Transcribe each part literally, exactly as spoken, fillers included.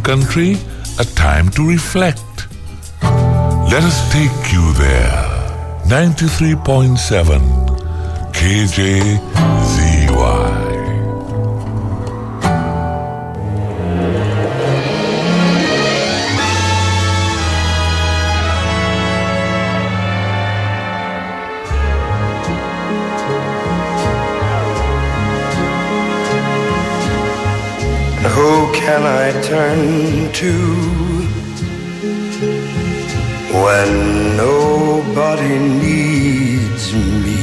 country, a time to reflect. Let us take you there. ninety-three point seven K J Z Y. Who can I turn to when nobody needs me?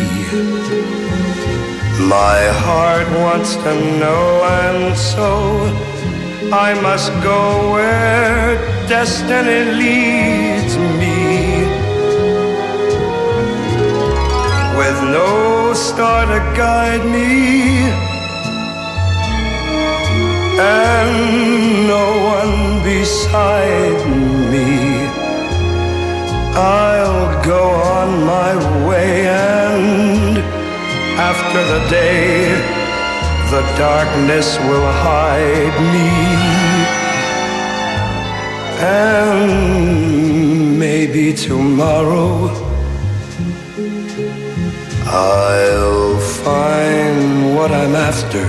My heart wants to know, and so I must go where destiny leads me. With no star to guide me, and no one beside me, I'll go on my way, and after the day, the darkness will hide me, and maybe tomorrow I'll find what I'm after.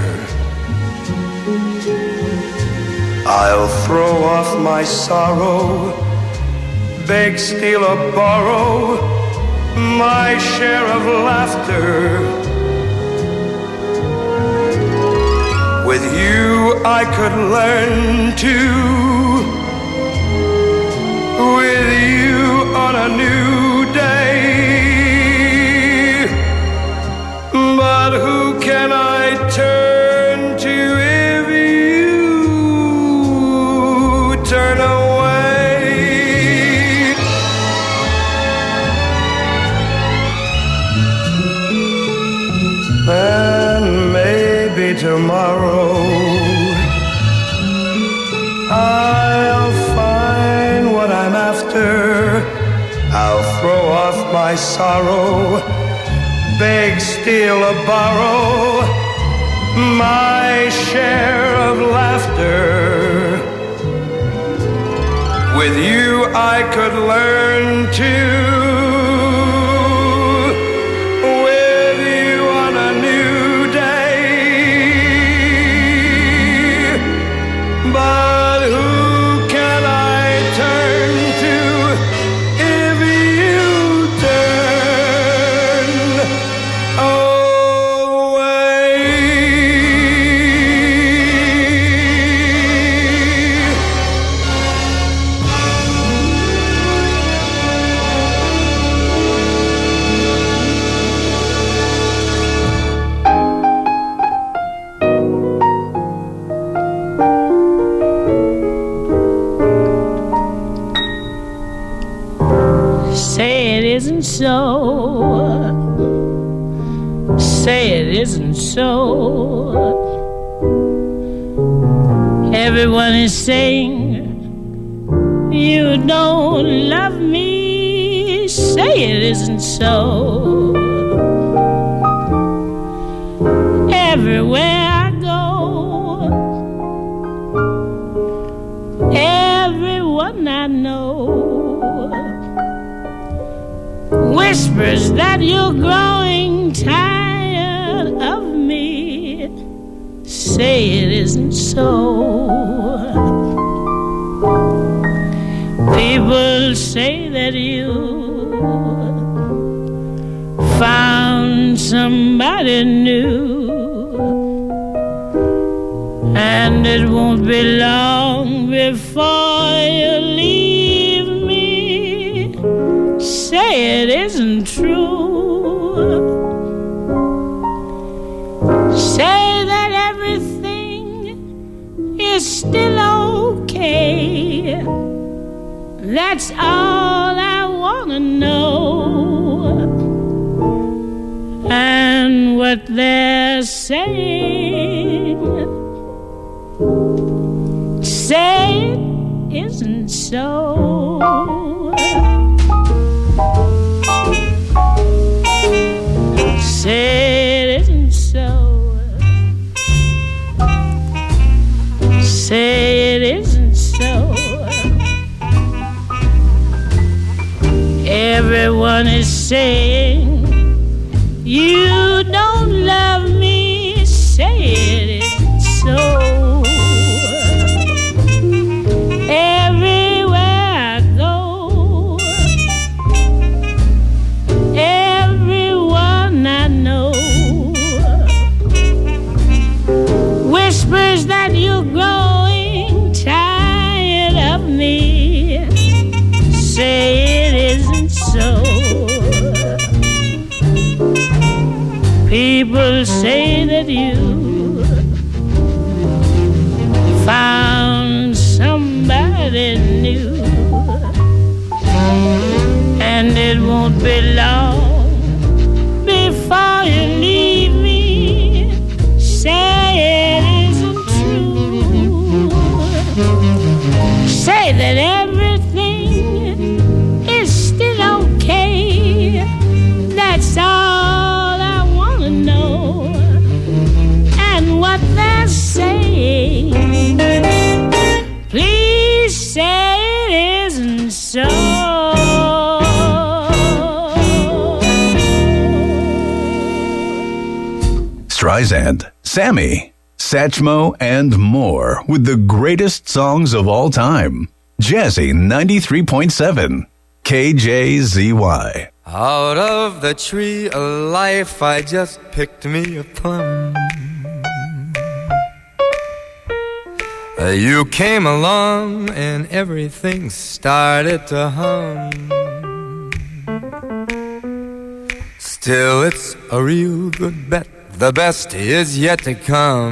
I'll throw off my sorrow, beg, steal, or borrow my share of laughter. With you I could learn to, with you on a new day. But who can I turn to if you turn away? And maybe tomorrow I'll find what I'm after. I'll throw off my sorrow, beg, steal, or borrow my share of laughter. With you I could learn to, with you on a new day. But who can I turn to if you turn away? Say it isn't so. Say it isn't so. Everyone is saying you don't love me. Say it isn't so. Everywhere I go, everyone I know whispers that you're growing tired of me. Say it isn't so. People say that you found somebody new, and it won't be long before you leave me. Say it isn't true. Say that everything is still okay. That's all I want to know. And what they're saying, say it isn't so. Say it isn't so. Say it isn't saying you don't love me, say it isn't so. Everywhere I go, everyone I know whispers that you're growing tired of me, say it isn't so. People say that you found somebody new, and it won't be long before you leave me, say it isn't true. Say that everything is still okay, that's all I want to know. And what they're saying, please say it isn't so. Streisand, Sammy, Satchmo, and more with the greatest songs of all time. Jazzy ninety-three point seven, K J Z Y. Out of the tree of life I just picked me a plum. Uh, You came along and everything started to hum. Still it's a real good bet, the best is yet to come.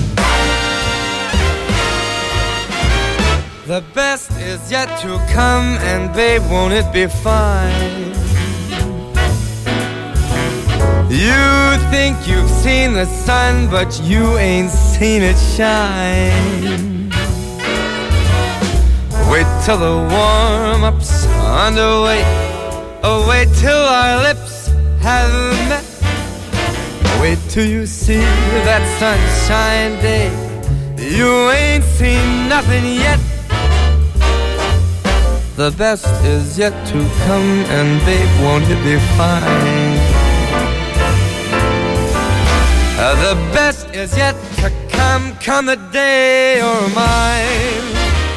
The best is yet to come, and babe, won't it be fine? You think you've seen the sun, but you ain't seen it shine. Wait till the warm-up's underway. Oh, wait till our lips have met. Wait till you see that sunshine day. You ain't seen nothing yet. The best is yet to come, and babe, won't it be fine? Uh, the best is yet to come, come the day you're mine.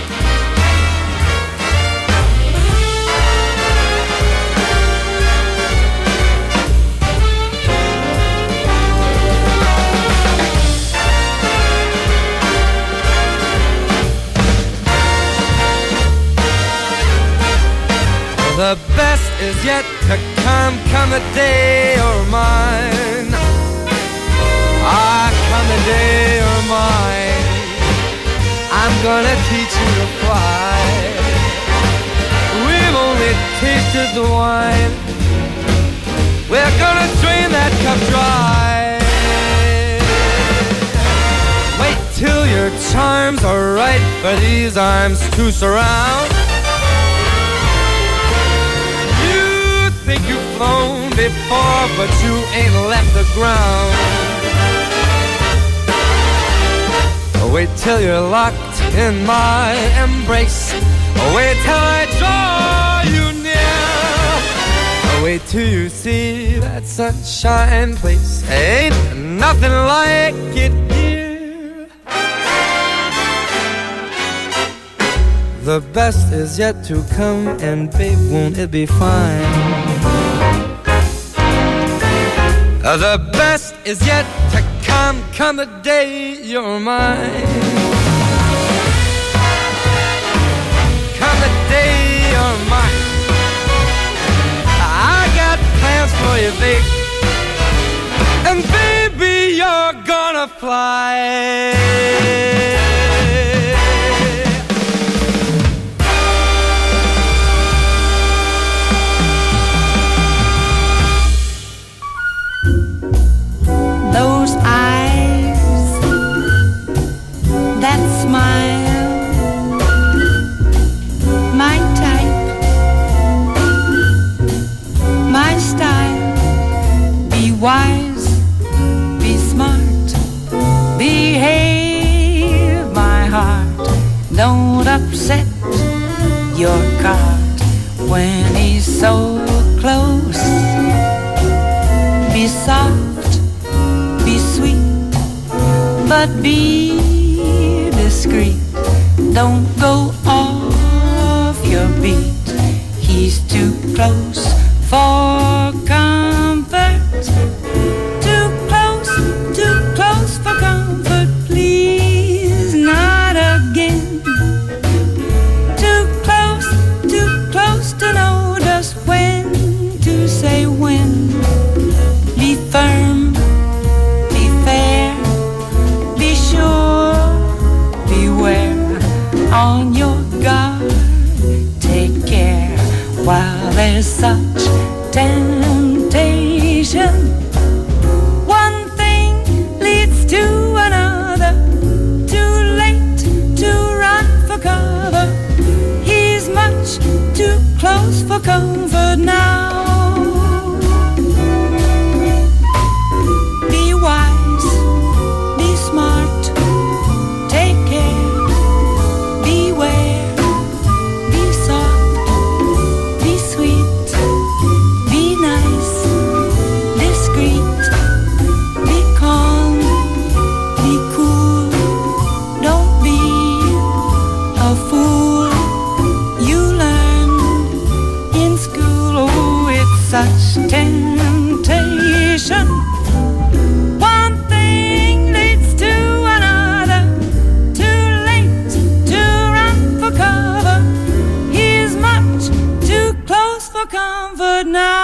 The best is yet to come, come the day you're mine. Ah, come the day you're mine. I'm gonna teach you to fly. We've only tasted the wine. We're gonna drain that cup dry. Wait till your charms are right for these arms to surround. You think you've flown before, but you ain't left the ground. Wait till you're locked in my embrace. Wait till I draw you near. Wait till you see that sunshine place. Ain't nothing like it here. The best is yet to come, and babe, won't it be fine? The best is yet to come, come the day you're mine. Come the day you're mine. I got plans for you, babe. And baby, you're gonna fly. Those eyes, that smile, my type, my style. Be wise, be smart, behave, my heart. Don't upset your cart when he's so close. be soft, be sweet, but be discreet. Don't go off your beat. He's too close for comfort. Too close, too close for comfort. Please, not again. Too close, too close to know just when to say when. Be firm, be fair, be sure, beware. On your guard, take care while there's such temptation. One thing leads to another. Too late to run for cover. He's much too close for comfort now. Be wise, be smart, take care, beware, be soft, be sweet, be nice, discreet, be calm, be cool, don't be a fool. You learn in school, oh, it's such temptation. One thing leads to another. Too late to run for cover. He's much too close for comfort now.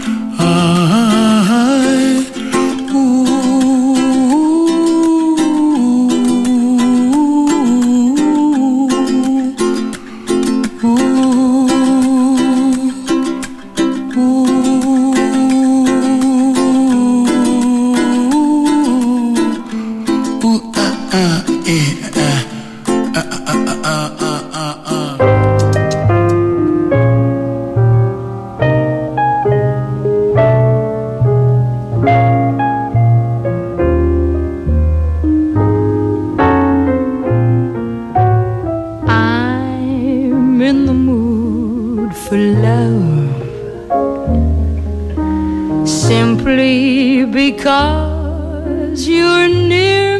Ooh. Because you're near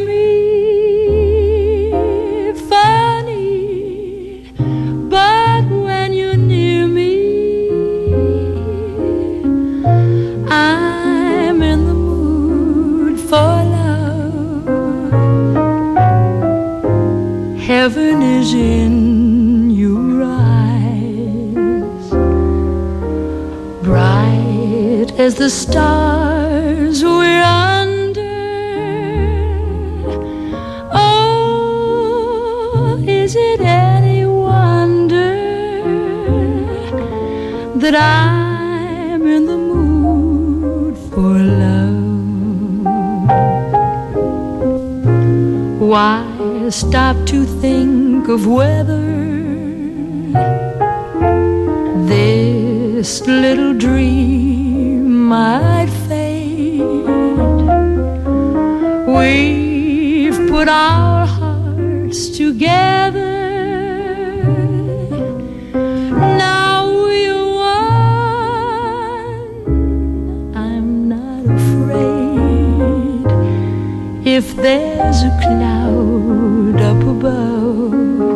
me, funny, but when you're near me, I'm in the mood for love. Heaven is in your eyes, bright as the stars we're under. Oh, is it any wonder that I'm in the mood for love? Why stop to think of whether this little dream might fade? We've put our hearts together. Now we're one. I'm not afraid if there's a cloud up above.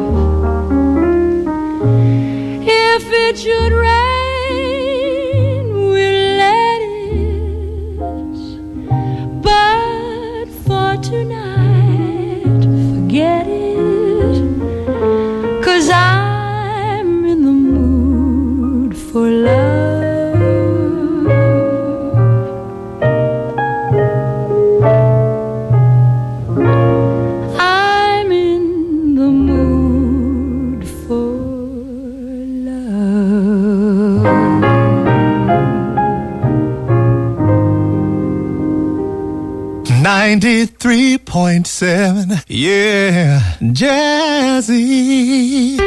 If it should rain, we'll let it. But for tonight, forget it. 'Cause I'm in the mood for love. I'm in the mood for love. ninety-three point seven, yeah, Jazzy.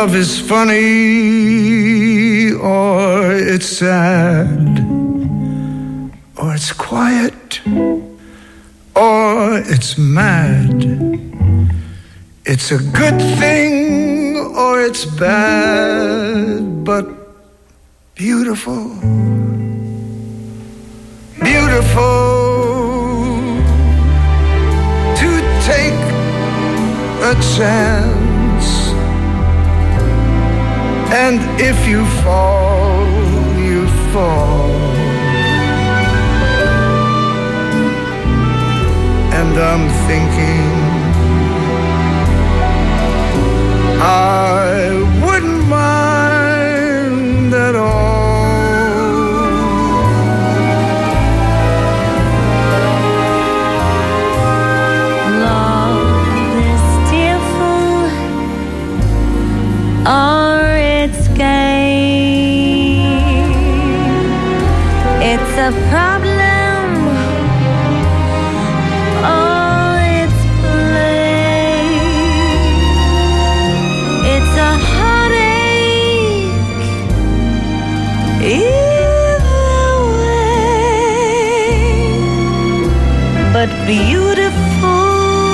Love is funny, or it's sad, or it's quiet, or it's mad. It's a good thing, or it's bad, but beautiful, beautiful to take a chance. And if you fall, you fall. And I'm thinking I wouldn't mind at all. Love is tearful, or it's gay. It's a problem, or it's play. It's a heartache, either way, but beautiful.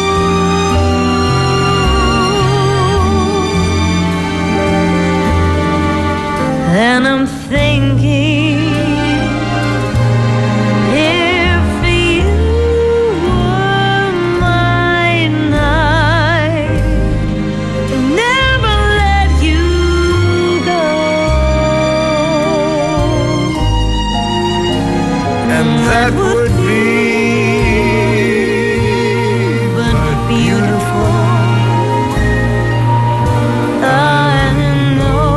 And I'm thinking, if you were mine, I'd never let you go. And that would be but beautiful. I know.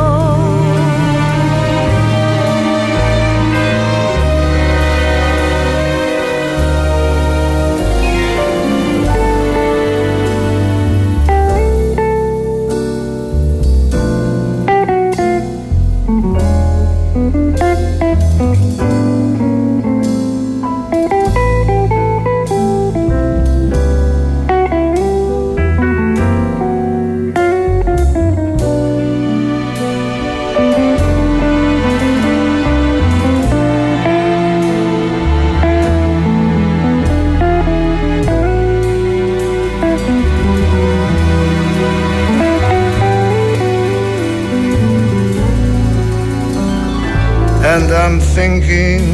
And I'm thinking,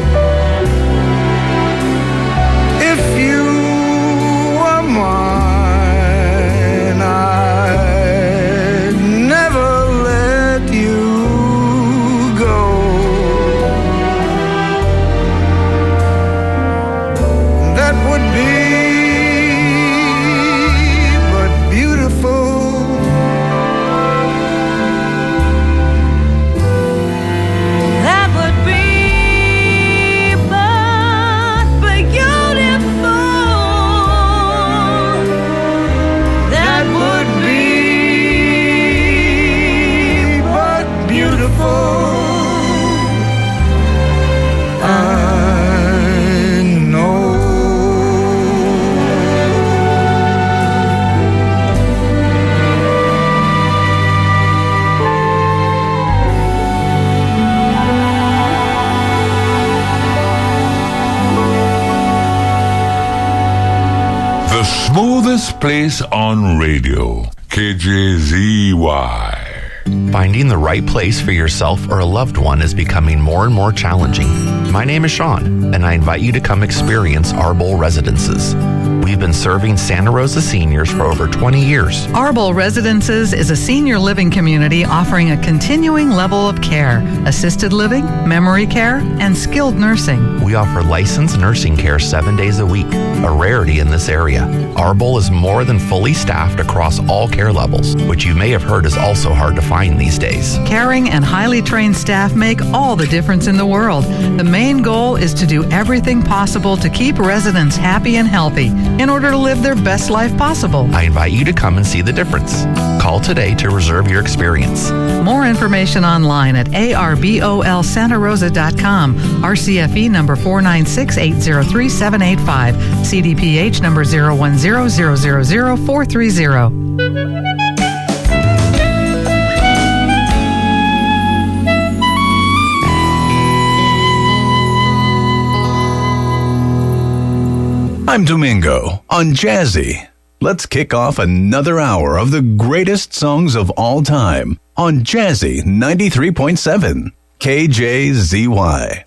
if you were mine, I'd never let you go. That would be but beautiful. That would be but beautiful. That would be but beautiful. I know. The smoothest place on radio, K J Z Y. Finding the right place for yourself or a loved one is becoming more and more challenging. My name is Sean, and I invite you to come experience Arbol Residences. We've been serving Santa Rosa seniors for over twenty years. Arbol Residences is a senior living community offering a continuing level of care, assisted living, memory care, and skilled nursing. We offer licensed nursing care seven days a week, a rarity in this area. Arbol is more than fully staffed across all care levels, which you may have heard is also hard to find these days. Caring and highly trained staff make all the difference in the world. The main goal is to do everything possible to keep residents happy and healthy in order to live their best life possible. I invite you to come and see the difference. Call today to reserve your experience. More information online at A R B O L Santa Rosa dot com. R C F E number four nine six eight zero three seven eight five. C D P H number zero one zero zero zero zero four three zero. I'm Domingo on Jazzy. Let's kick off another hour of the greatest songs of all time on Jazzy ninety-three point seven K J Z Y.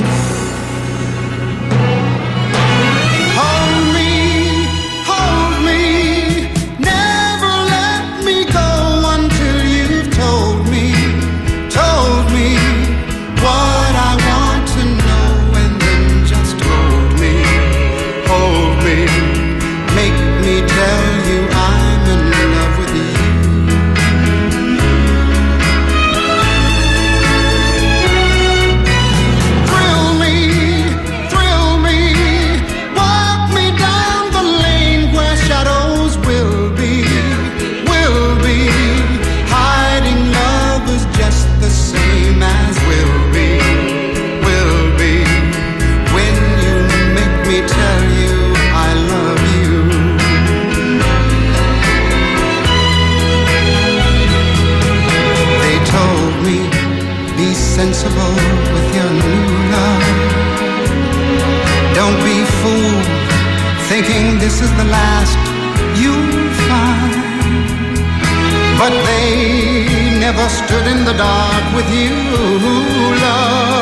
Sensible with your new love. Don't be fooled thinking this is the last you'll find. But they never stood in the dark with you, love.